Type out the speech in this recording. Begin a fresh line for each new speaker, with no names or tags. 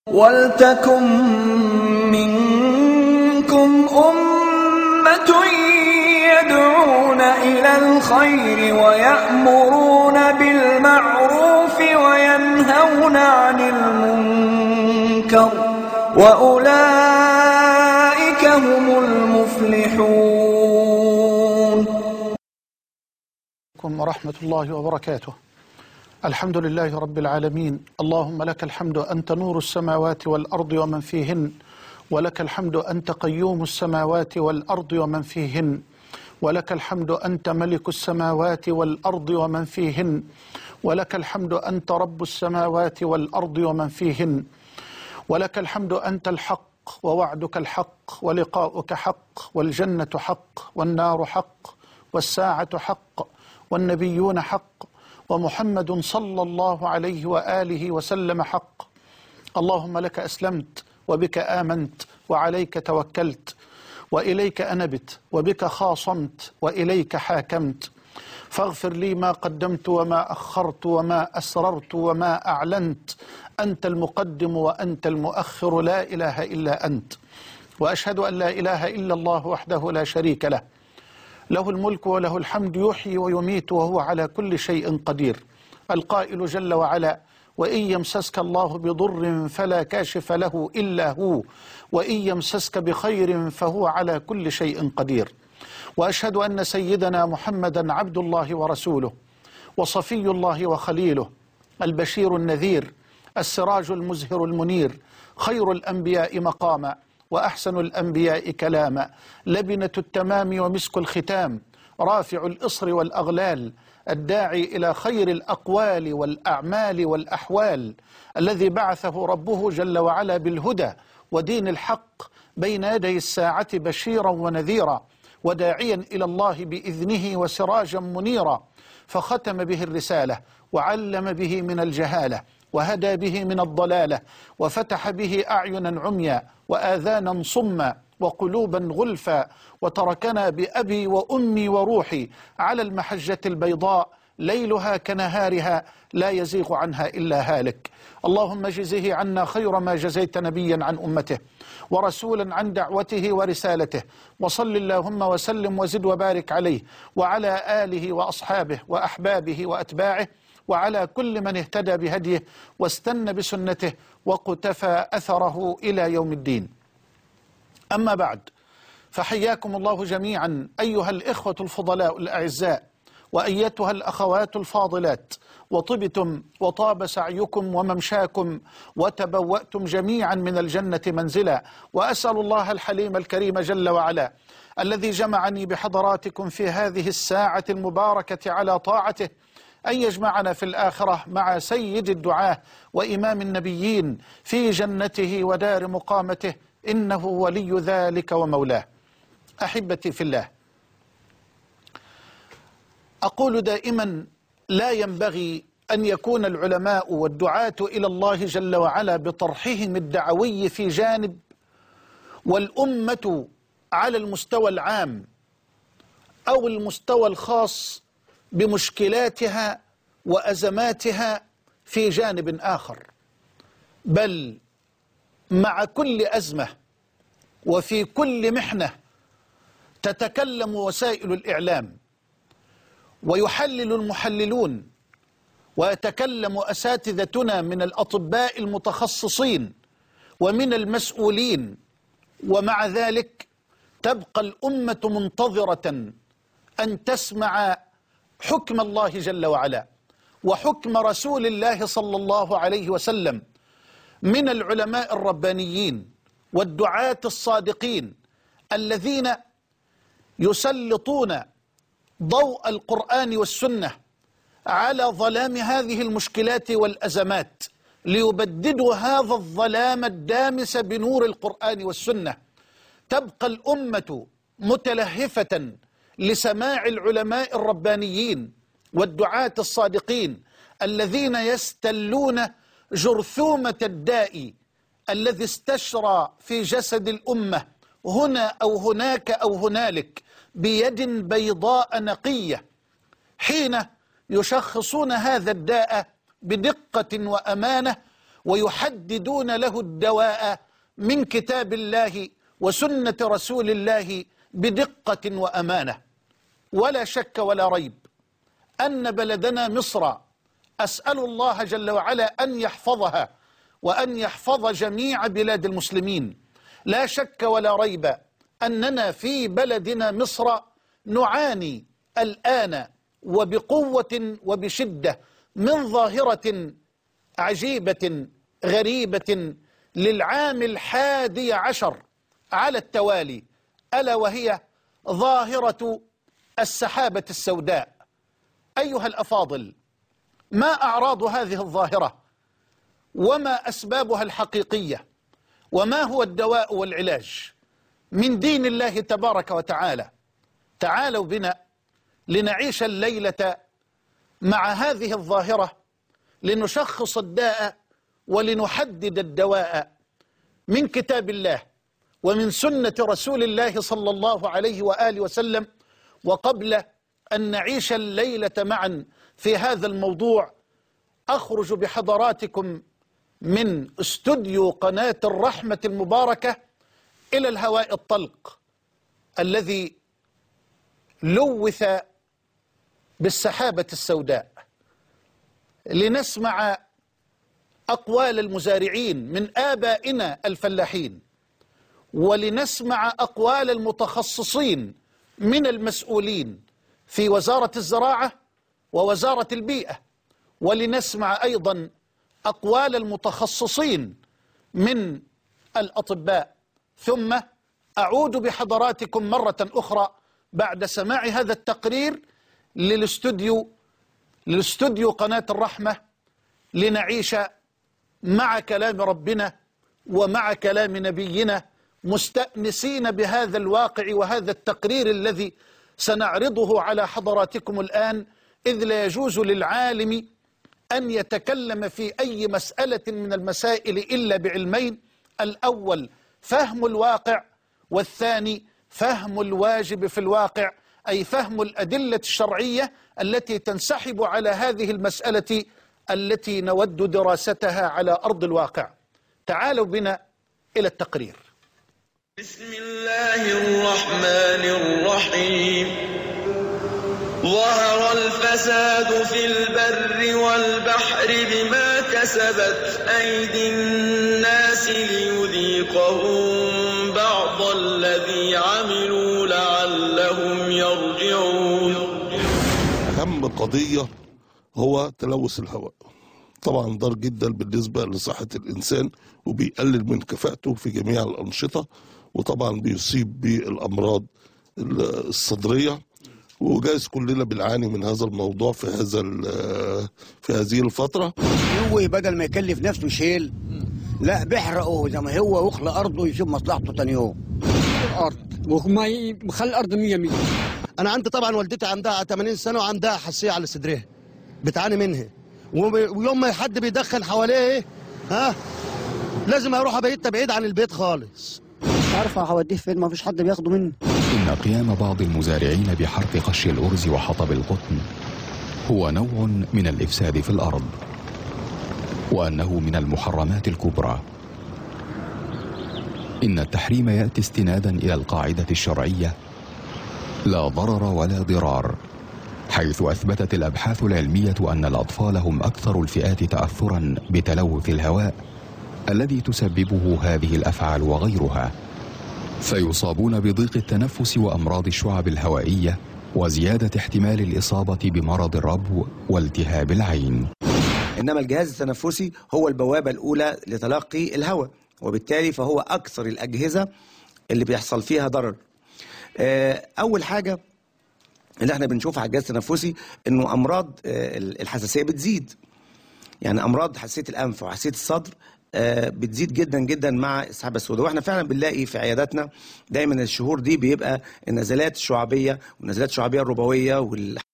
وَلْتَكُن مِّنكُمْ أُمَّةٌ يَدْعُونَ إِلَى الْخَيْرِ وَيَأْمُرُونَ بِالْمَعْرُوفِ وَيَنْهَوْنَ عَنِ الْمُنكَرِ ۚ وَأُولَٰئِكَ هُمُ الْمُفْلِحُونَ.
ورحمة الله وبركاته. الحمد لله رب العالمين. اللهم لك الحمد أنت نور السماوات والأرض ومن فيهن، ولك الحمد أنت قيوم السماوات والأرض ومن فيهن، ولك الحمد أنت ملك السماوات والأرض ومن فيهن، ولك الحمد أنت رب السماوات والأرض ومن فيهن، ولك الحمد أنت الحق ووعدك الحق ولقاؤك حق والجنة حق والنار حق والساعة حق والنبيون حق ومحمد صلى الله عليه وآله وسلم حق. اللهم لك أسلمت وبك آمنت وعليك توكلت وإليك أنبت وبك خاصمت وإليك حاكمت، فاغفر لي ما قدمت وما أخرت وما أسررت وما أعلنت، أنت المقدم وأنت المؤخر، لا إله إلا أنت. وأشهد أن لا إله إلا الله وحده لا شريك له، له الملك وله الحمد، يحيي ويميت وهو على كل شيء قدير. القائل جل وعلا: وإن يمسسك الله بضر فلا كاشف له إلا هو، وإن يمسسك بخير فهو على كل شيء قدير. وأشهد أن سيدنا محمدا عبد الله ورسوله وصفي الله وخليله، البشير النذير، السراج المزهر المنير، خير الأنبياء مقاما وأحسن الأنبياء كلاما، لبنة التمام ومسك الختام، رافع الإصر والأغلال، الداعي إلى خير الأقوال والأعمال والأحوال، الذي بعثه ربه جل وعلا بالهدى ودين الحق بين يدي الساعة بشيرا ونذيرا، وداعيا إلى الله بإذنه وسراجا منيرا، فختم به الرسالة وعلم به من الجهالة وهدى به من الضلالة، وفتح به أعينا عميا وآذانا صما وقلوبا غلفا، وتركنا بأبي وأمي وروحي على المحجة البيضاء ليلها كنهارها لا يزيغ عنها إلا هالك. اللهم جزه عنا خير ما جزيت نبيا عن أمته ورسولا عن دعوته ورسالته، وصل اللهم وسلم وزد وبارك عليه وعلى آله وأصحابه وأحبابه وأتباعه وعلى كل من اهتدى بهديه واستنى بسنته وقتفى أثره إلى يوم الدين. أما بعد، فحياكم الله جميعا أيها الإخوة الفضلاء الأعزاء، وأيتها الأخوات الفاضلات، وطبتم وطاب سعيكم وممشاكم وتبوأتم جميعا من الجنة منزلا. وأسأل الله الحليم الكريم جل وعلا الذي جمعني بحضراتكم في هذه الساعة المباركة على طاعته أن يجمعنا في الآخرة مع سيد الدعاة وإمام النبيين في جنته ودار مقامته، إنه ولي ذلك ومولاه. أحبتي في الله، أقول دائما: لا ينبغي أن يكون العلماء والدعاة إلى الله جل وعلا بطرحهم الدعوي في جانب، والأمة على المستوى العام أو المستوى الخاص بمشكلاتها وأزماتها في جانب آخر، بل مع كل أزمة وفي كل محنة تتكلم وسائل الإعلام ويحلل المحللون ويتكلم أساتذتنا من الأطباء المتخصصين ومن المسؤولين، ومع ذلك تبقى الأمة منتظرة أن تسمع حكم الله جل وعلا وحكم رسول الله صلى الله عليه وسلم من العلماء الربانيين والدعاة الصادقين الذين يسلطون ضوء القرآن والسنة على ظلام هذه المشكلات والأزمات ليبددوا هذا الظلام الدامس بنور القرآن والسنة. تبقى الأمة متلهفة لسماع العلماء الربانيين والدعاة الصادقين الذين يستلون جرثومة الداء الذي استشرى في جسد الأمة هنا أو هناك أو هنالك بيد بيضاء نقية، حين يشخصون هذا الداء بدقة وأمانة ويحددون له الدواء من كتاب الله وسنة رسول الله بدقة وأمانة. ولا شك ولا ريب أن بلدنا مصر أسأل الله جل وعلا أن يحفظها وأن يحفظ جميع بلاد المسلمين. لا شك ولا ريب أننا في بلدنا مصر نعاني الآن وبقوة وبشدة من ظاهرة عجيبة غريبة للعام 11 على التوالي، ألا وهي ظاهرة السحابة السوداء. أيها الأفاضل، ما أعراض هذه الظاهرة وما أسبابها الحقيقية وما هو الدواء والعلاج من دين الله تبارك وتعالى؟ تعالوا بنا لنعيش الليلة مع هذه الظاهرة، لنشخص الداء ولنحدد الدواء من كتاب الله ومن سنة رسول الله صلى الله عليه وآله وسلم. وقبل أن نعيش الليلة معا في هذا الموضوع، أخرج بحضراتكم من استوديو قناة الرحمة المباركة إلى الهواء الطلق الذي لوث بالسحابة السوداء، لنسمع أقوال المزارعين من آبائنا الفلاحين، ولنسمع أقوال المتخصصين من المسؤولين في وزارة الزراعة ووزارة البيئة، ولنسمع أيضا أقوال المتخصصين من الأطباء. ثم أعود بحضراتكم مرة أخرى بعد سماع هذا التقرير للاستوديو قناة الرحمة، لنعيش مع كلام ربنا ومع كلام نبينا، مستأنسين بهذا الواقع وهذا التقرير الذي سنعرضه على حضراتكم الآن، إذ لا يجوز للعالم أن يتكلم في أي مسألة من المسائل إلا بعلمين: الأول فهم الواقع، والثاني فهم الواجب في الواقع، أي فهم الأدلة الشرعية التي تنسحب على هذه المسألة التي نود دراستها على أرض الواقع. تعالوا بنا إلى التقرير.
بسم الله الرحمن الرحيم. ظهر الفساد في البر والبحر بما كسبت أيدي الناس ليذيقهم بعض الذي عملوا لعلهم يرجعون.
أهم قضية هو تلوث الهواء، طبعا ضار جدا بالنسبة لصحة الإنسان وبيقلل من كفاءته في جميع الأنشطة، وطبعا بيصيب بالأمراض الصدرية، وجايز كلنا بنعاني من هذا الموضوع في هذه الفترة.
هو بدل ما يكلف نفسه شيل، لا بيحرقه زي ما هو ويخلق أرضه يشوف مصلحته تاني يوم.
الأرض وما يخلي الأرض 100.
أنا عندي طبعا والدتي عندها 80 سنة وعندها حساسية على صدرها، بتعاني منها، ويوم ما حد بيدخن حواليه لازم اروح ابيت بعيد عن البيت خالص.
عارفه هوديه فين؟ ما فيش حد بياخده مني.
إن قيام بعض المزارعين بحرق قش الأرز وحطب القطن هو نوع من الإفساد في الأرض، وأنه من المحرمات الكبرى. إن التحريم يأتي استنادا إلى القاعدة الشرعية: لا ضرر ولا ضرار، حيث أثبتت الأبحاث العلمية أن الأطفال هم أكثر الفئات تأثرا بتلوث الهواء الذي تسببه هذه الأفعال وغيرها، فيصابون بضيق التنفس وأمراض الشعب الهوائية وزيادة احتمال الإصابة بمرض الربو والتهاب العين.
إنما الجهاز التنفسي هو البوابة الأولى لتلقي الهواء، وبالتالي فهو أكثر الأجهزة اللي بيحصل فيها ضرر. أول حاجة اللي احنا بنشوفها على الجهاز التنفسي انه امراض الحساسيه بتزيد، يعني امراض حساسيه الانف وحساسيه الصدر بتزيد جدا جدا مع السحابه السوداء. واحنا فعلا بنلاقي في عياداتنا دايما الشهور دي بيبقى النزلات الشعبيه والنزلات الشعبيه الربويه